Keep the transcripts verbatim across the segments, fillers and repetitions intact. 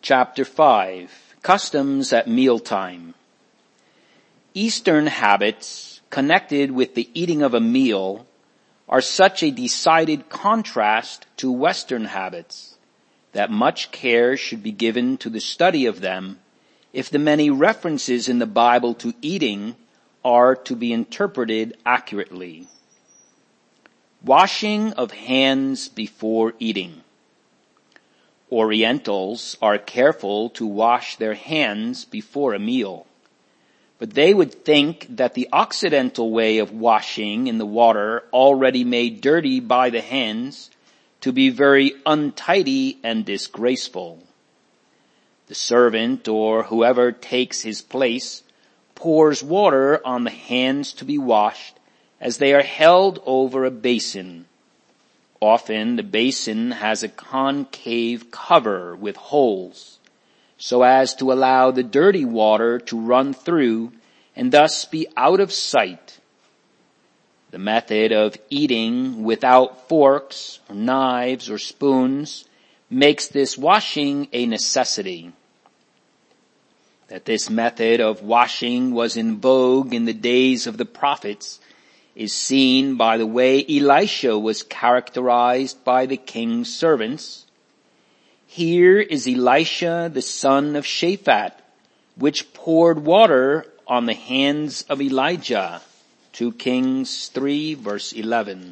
Chapter five, Customs at Mealtime. Eastern habits connected with the eating of a meal are such a decided contrast to Western habits that much care should be given to the study of them if the many references in the Bible to eating are to be interpreted accurately. Washing of hands before eating. Orientals are careful to wash their hands before a meal, but they would think that the Occidental way of washing in the water already made dirty by the hands to be very untidy and disgraceful. The servant or whoever takes his place pours water on the hands to be washed as they are held over a basin. Often the basin has a concave cover with holes, so as to allow the dirty water to run through and thus be out of sight. The method of eating without forks or knives or spoons makes this washing a necessity. That this method of washing was in vogue in the days of the prophets is seen by the way Elisha was characterized by the king's servants. Here is Elisha the son of Shaphat, which poured water on the hands of Elijah. Two Kings three verse eleven.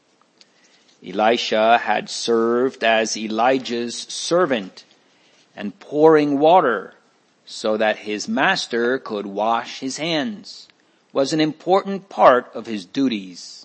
Elisha had served as Elijah's servant and pouring water so that his master could wash his hands was an important part of his duties.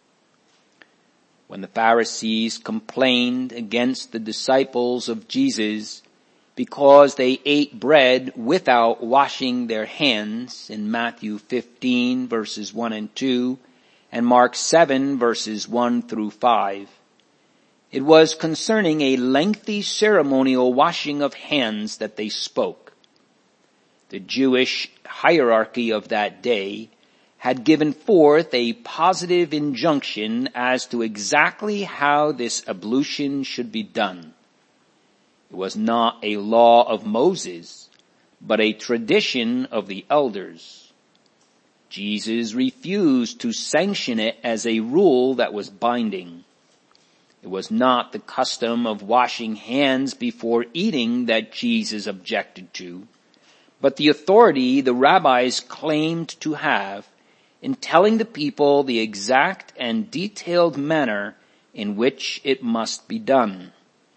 When the Pharisees complained against the disciples of Jesus because they ate bread without washing their hands in Matthew fifteen verses one and two and Mark seven verses one through five, it was concerning a lengthy ceremonial washing of hands that they spoke. The Jewish hierarchy of that day had given forth a positive injunction as to exactly how this ablution should be done. It was not a law of Moses, but a tradition of the elders. Jesus refused to sanction it as a rule that was binding. It was not the custom of washing hands before eating that Jesus objected to, but the authority the rabbis claimed to have in telling the people the exact and detailed manner in which it must be done.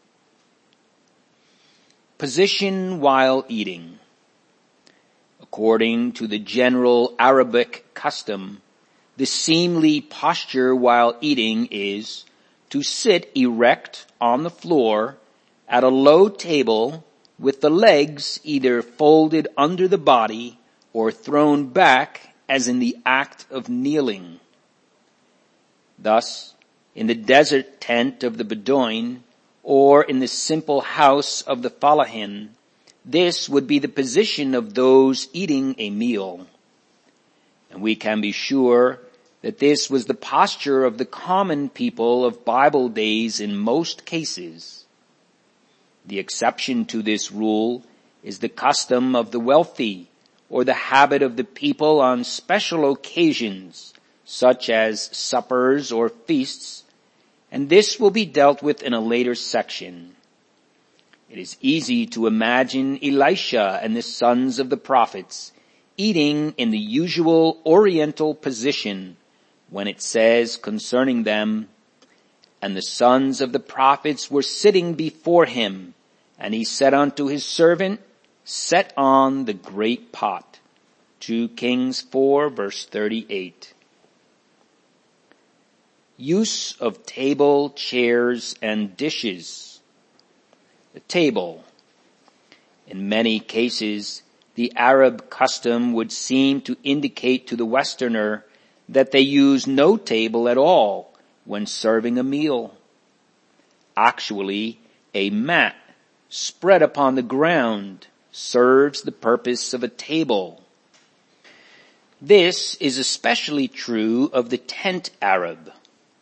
Position while eating. According to the general Arabic custom, the seemly posture while eating is to sit erect on the floor at a low table with the legs either folded under the body or thrown back as in the act of kneeling. Thus, in the desert tent of the Bedouin or in the simple house of the Falahin, this would be the position of those eating a meal. And we can be sure that this was the posture of the common people of Bible days in most cases. The exception to this rule is the custom of the wealthy or the habit of the people on special occasions such as suppers or feasts, and this will be dealt with in a later section. It is easy to imagine Elisha and the sons of the prophets eating in the usual Oriental position when it says concerning them, "And the sons of the prophets were sitting before him, and he said unto his servant, set on the great pot." Two Kings four verse thirty-eight. Use of table, chairs, and dishes. The table. In many cases, the Arab custom would seem to indicate to the Westerner that they use no table at all when serving a meal. Actually, a mat spread upon the ground serves the purpose of a table. This is especially true of the tent Arab.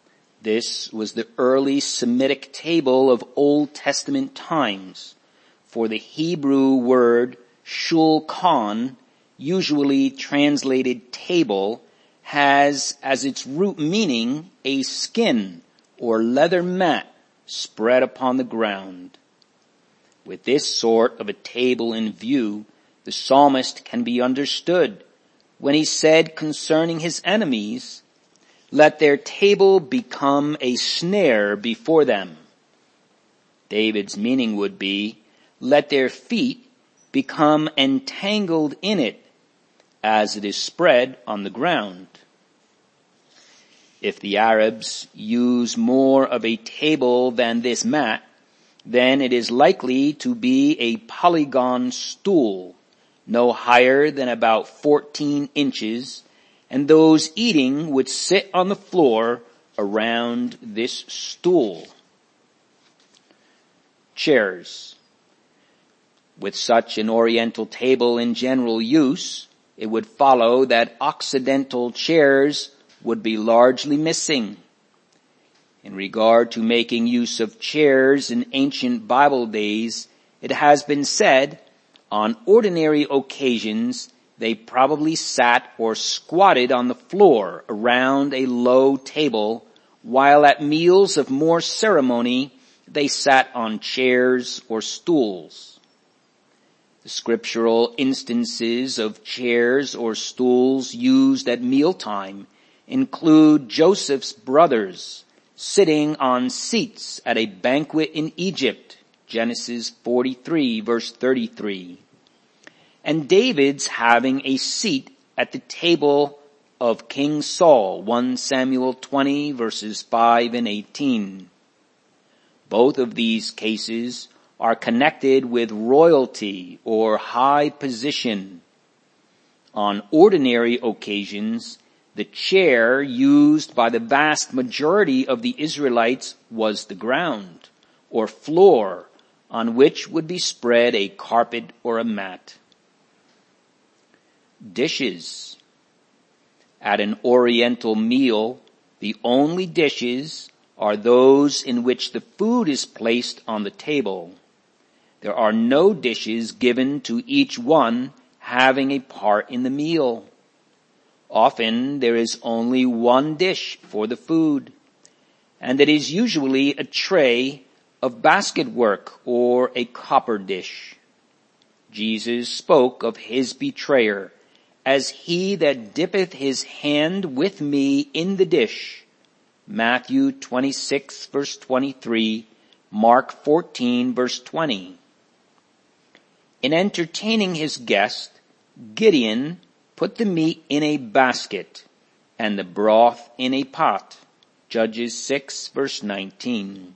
This was the early Semitic table of Old Testament times, for the Hebrew word shulchan, usually translated table, has as its root meaning a skin or leather mat spread upon the ground. With this sort of a table in view, the psalmist can be understood when he said concerning his enemies, "Let their table become a snare before them." David's meaning would be, "Let their feet become entangled in it as it is spread on the ground." If the Arabs use more of a table than this mat, then it is likely to be a polygon stool, no higher than about fourteen inches, and those eating would sit on the floor around this stool. Chairs. With such an Oriental table in general use, it would follow that Occidental chairs would be largely missing. In regard to making use of chairs in ancient Bible days, it has been said, on ordinary occasions, they probably sat or squatted on the floor around a low table, while at meals of more ceremony, they sat on chairs or stools. The scriptural instances of chairs or stools used at mealtime include Joseph's brothers sitting on seats at a banquet in Egypt, Genesis forty-three verse thirty-three, and David's having a seat at the table of King Saul, First Samuel twenty verses five and eighteen. Both of these cases are connected with royalty or high position. On ordinary occasions, the chair used by the vast majority of the Israelites was the ground or floor on which would be spread a carpet or a mat. Dishes. At an Oriental meal, the only dishes are those in which the food is placed on the table. There are no dishes given to each one having a part in the meal. Often there is only one dish for the food, and it is usually a tray of basket work or a copper dish. Jesus spoke of his betrayer as he that dippeth his hand with me in the dish. Matthew twenty-six verse twenty-three, Mark fourteen verse twenty. In entertaining his guest, Gideon put the meat in a basket and the broth in a pot. Judges six verse nineteen.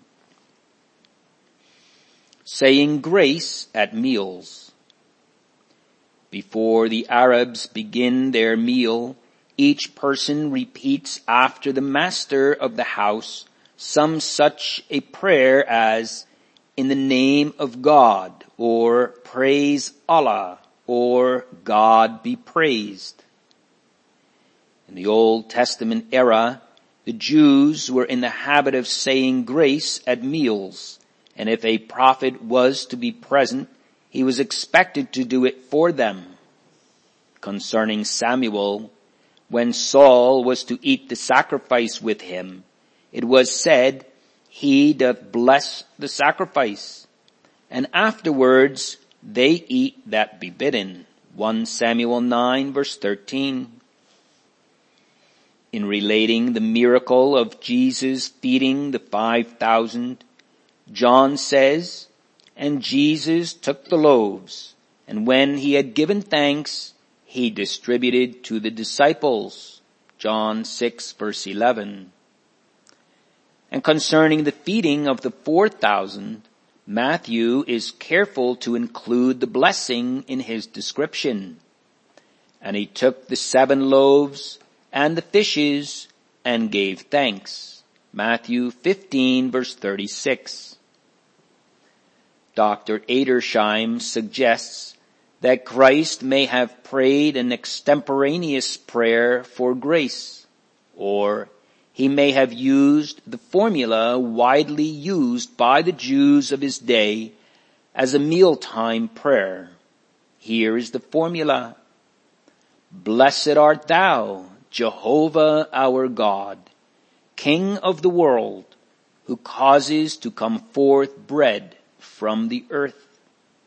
Saying grace at meals. Before the Arabs begin their meal, each person repeats after the master of the house some such a prayer as, "In the name of God," or "Praise Allah," or "God be praised." In the Old Testament era, the Jews were in the habit of saying grace at meals, and if a prophet was to be present, he was expected to do it for them. Concerning Samuel, when Saul was to eat the sacrifice with him, it was said, "He doth bless the sacrifice," and afterwards they eat that be bidden. First Samuel nine verse thirteen. In relating the miracle of Jesus feeding the five thousand, John says, "And Jesus took the loaves, and when he had given thanks, he distributed to the disciples." John six verse eleven. And concerning the feeding of the four thousand, Matthew is careful to include the blessing in his description. "And he took the seven loaves and the fishes and gave thanks." Matthew fifteen verse thirty-six. Doctor Edersheim suggests that Christ may have prayed an extemporaneous prayer for grace, or he may have used the formula widely used by the Jews of his day as a mealtime prayer. Here is the formula. Blessed art thou, Jehovah our God, King of the world, who causes to come forth bread from the earth.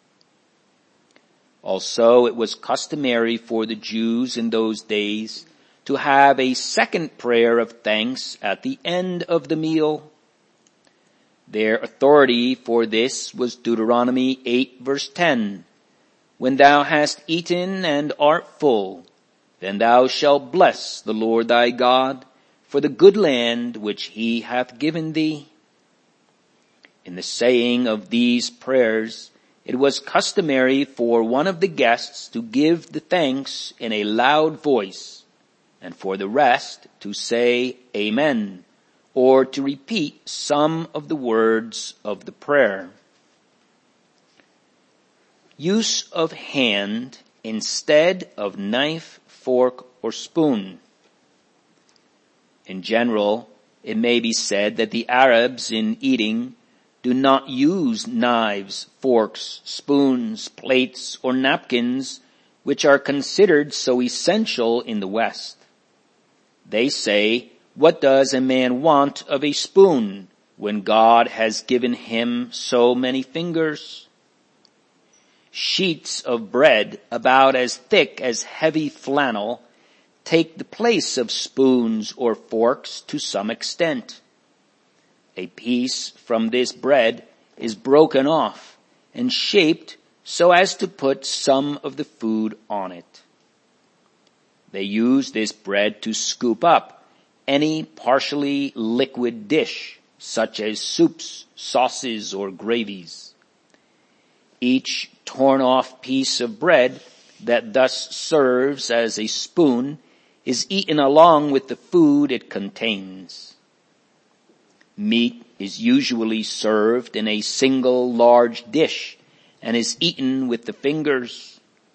Also, it was customary for the Jews in those days to have a second prayer of thanks at the end of the meal. Their authority for this was Deuteronomy eight verse ten. When thou hast eaten and art full, then thou shalt bless the Lord thy God for the good land which he hath given thee. In the saying of these prayers, it was customary for one of the guests to give the thanks in a loud voice, and for the rest to say Amen, or to repeat some of the words of the prayer. Use of hand instead of knife, fork, or spoon. In general, it may be said that the Arabs in eating do not use knives, forks, spoons, plates, or napkins, which are considered so essential in the West. They say, what does a man want of a spoon when God has given him so many fingers? Sheets of bread about as thick as heavy flannel take the place of spoons or forks to some extent. A piece from this bread is broken off and shaped so as to put some of the food on it. They use this bread to scoop up any partially liquid dish, such as soups, sauces, or gravies. Each torn off piece of bread that thus serves as a spoon is eaten along with the food it contains. Meat is usually served in a single large dish and is eaten with the fingers.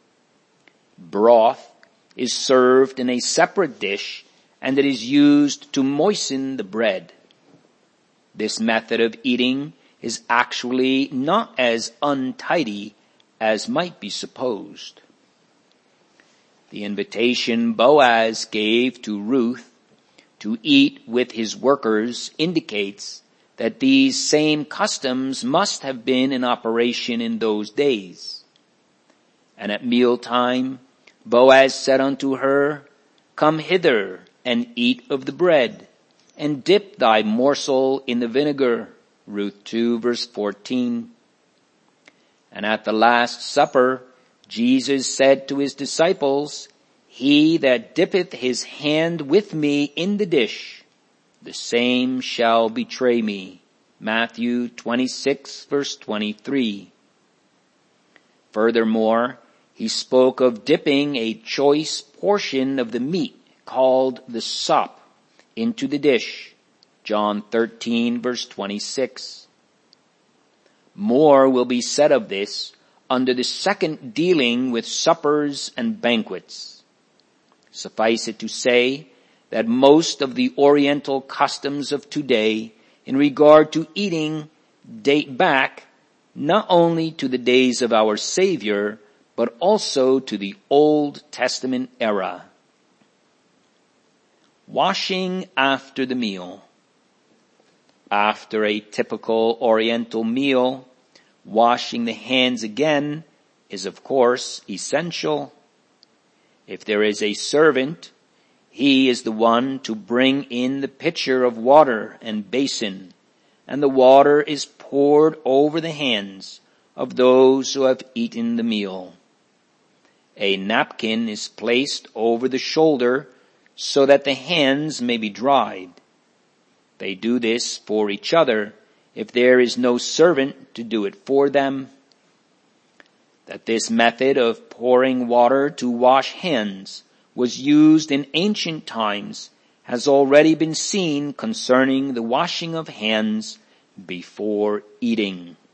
Broth is served in a separate dish and it is used to moisten the bread. This method of eating is actually not as untidy as might be supposed. The invitation Boaz gave to Ruth to eat with his workers indicates that these same customs must have been in operation in those days. And at mealtime, Boaz said unto her, Come hither and eat of the bread, and dip thy morsel in the vinegar. Ruth two verse fourteen. And at the Last Supper, Jesus said to his disciples, He that dippeth his hand with me in the dish, the same shall betray me. Matthew twenty-six verse twenty-three. Furthermore, he spoke of dipping a choice portion of the meat called the sop into the dish. John thirteen verse twenty-six. More will be said of this under the second dealing with suppers and banquets. Suffice it to say that most of the Oriental customs of today in regard to eating date back not only to the days of our Savior, but also to the Old Testament era. Washing after the meal. After a typical Oriental meal, washing the hands again is of course essential. If there is a servant, he is the one to bring in the pitcher of water and basin, and the water is poured over the hands of those who have eaten the meal. A napkin is placed over the shoulder so that the hands may be dried. They do this for each other if there is no servant to do it for them. That this method of pouring water to wash hands was used in ancient times has already been seen concerning the washing of hands before eating.